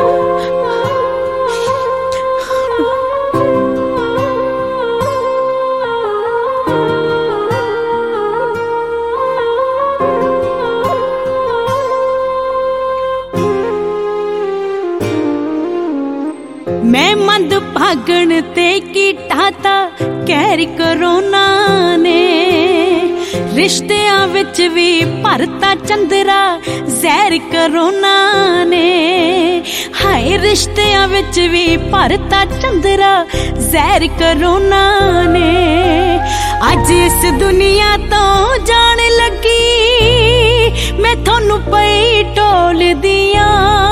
मैं मंद भागण ते कीटाता कैर करोना ने रिश्तियां विच भी भरता चंदरा जहर करोना ने हाय रिश्तियां विच भी भरता चंदरा जहर करोना ने अज इस दुनिया तो जान लगी मैं थोनू पई टोल दिया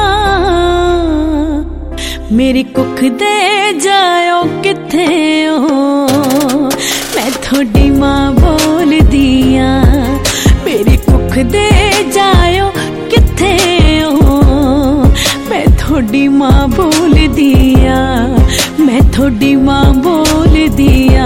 मेरी कुख दे जाओ किथे हो मैं थोड़ी मां बोल दिया मेरी कुख दे जाओ किथे हो मैं थोड़ी मां बोल दिया मैं थोड़ी मां बोल दिया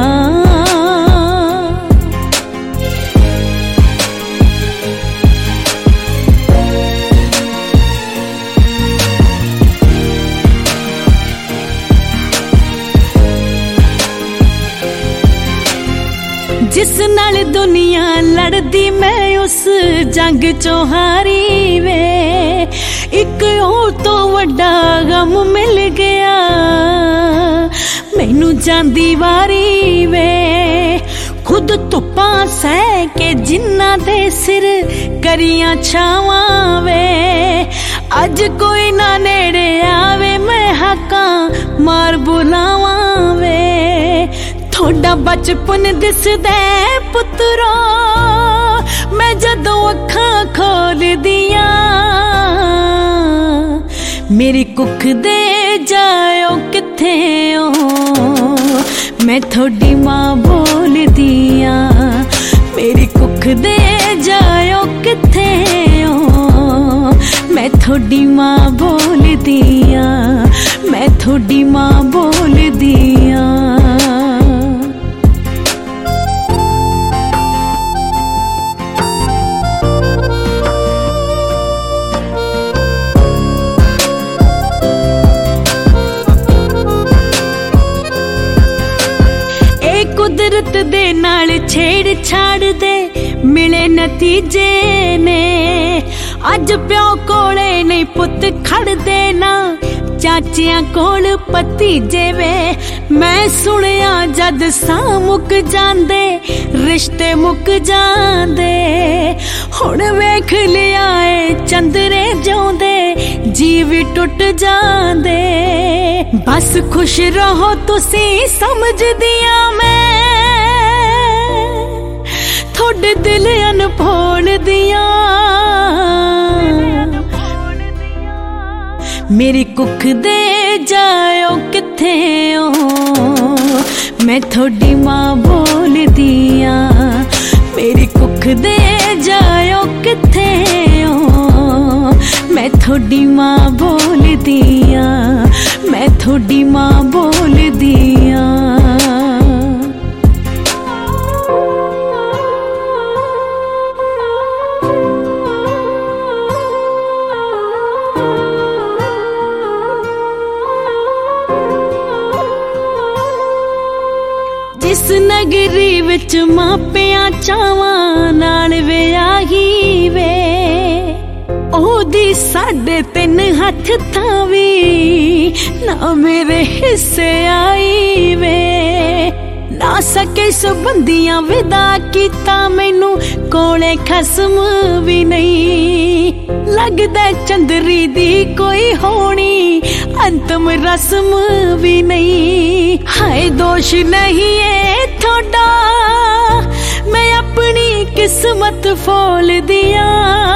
जिस नाल दुनिया लड़दी मैं उस जंग चों हारी वे एक हो तो वड्डा गम मिल गया मैनू जांदी वारी वे खुद धुप्पा सह के जिन्ना दे सिर करियां छावां वे अज कोई ना नेड़े आवे मैं हकां मार बुलावां वे थोड़ा बचपन दिसदा पुत्रो मैं जदों अखां खोल दिया मेरी कुख दे जाओ किथे हो मैं थोड़ी मां बोल दिया मेरी कुख दे जाओ किथे हो मैं थोड़ी मां बोल दिया मैं थोड़ी मां बोल दिया कुदरत दे नाल छेड़ छाड़ दे मिले नतीजे ने अज प्यो कोले नहीं पुत खड़ देना चाचियां कोल भतीजे वे मैं सुनिया जद सा मुक जांदे रिश्ते मुक जांदे हुण वेख लिया ए चंदरे जोंदे जीव टुट जांदे बस खुश रहो तुसी समझ दिया मैं थोड़े दिल अनफोड़ दिया मेरी कुख दे जाओ किथे हो मैं थोड़ी मां बोल दिया मेरी कुख दे जाओ किथे हो मैं थोड़ी मां बोल दिया मैं थोड़ी मां बोल दिया जिस नगरी विच मापियां चावां नाल विआही वे ओदी 3.5 हथ थावी ना मेरे हिस्से आई वे ना सके संबंधियां विदा कीता मैनू कोले खसम भी नहीं लगदा चंदरी दी कोई होनी अंतम रस्म भी नहीं हाय दोष नहीं है थोड़ा मैं अपनी किस्मत फोल दिया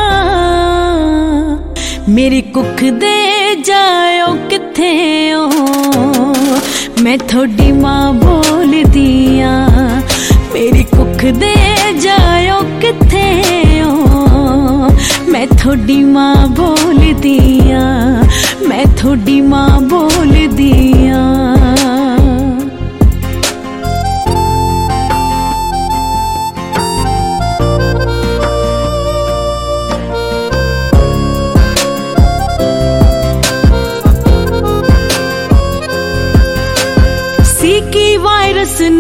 मेरी कुख दे जाओ किथे हो मैं थोड़ी मां बोल दिया मेरी कुख दे जाओ किथे हो मैं थोड़ी मां बोल दिया मैं थोड़ी मां बोल दिया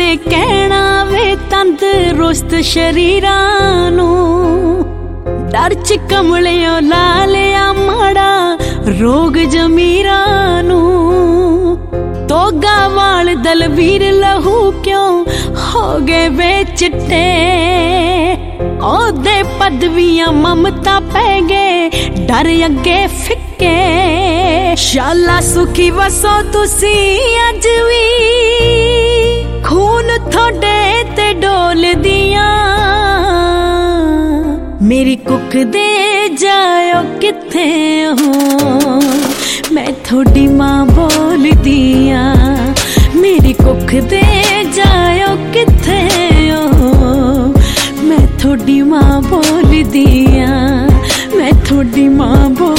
ਨੇ ਕਹਿਣਾ ਵੇ ਤੰਦਰੁਸਤ ਸ਼ਰੀਰਾਂ ਨੂੰ। ਡਰ ਚ ਕਮਲਿਓ ਲਾ ਲਿਆ ਮਾੜਾ ਰੋਗ ਜ਼ਮੀਰਾਂ ਨੂੰ। ਤੋਗਾ ਵਾਲ ਦਲਵੀਰ ਲਹੂ ਕਿਉਂ ਹੋ ਗਏ ਵੇ ਚਿੱਟੇ। ਉਹਦੇ ਪਦਵੀਆਂ ਮਮਤਾ ਪੈ ਗਏ ਡਰ ਅੱਗੇ ਫਿੱਕੇ। ਸ਼ਾਲਾ ਸੁਖੀ ਵਸੋ ਤੁਸੀਂ ਅੱਜ ਵੀ ਖੂਨ ਥੋੜੇ ਤੇ ਡੋਲਦੀਆਂ। ਮੇਰੀ ਕੁੱਖ ਦੇ ਜਾਇਓ ਕਿੱਥੇ ਹੋ ਮੈਂ ਥੋੜੀ ਮਾਂ ਬੋਲਦੀ ਆਂ। ਮੇਰੀ ਕੁੱਖ ਦੇ ਜਾਇਓ ਕਿੱਥੇ ਹੋ ਮੈਂ ਥੋੜੀ ਮਾਂ ਬੋਲਦੀ ਆਂ। ਮੈਂ ਥੋੜੀ ਮਾਂ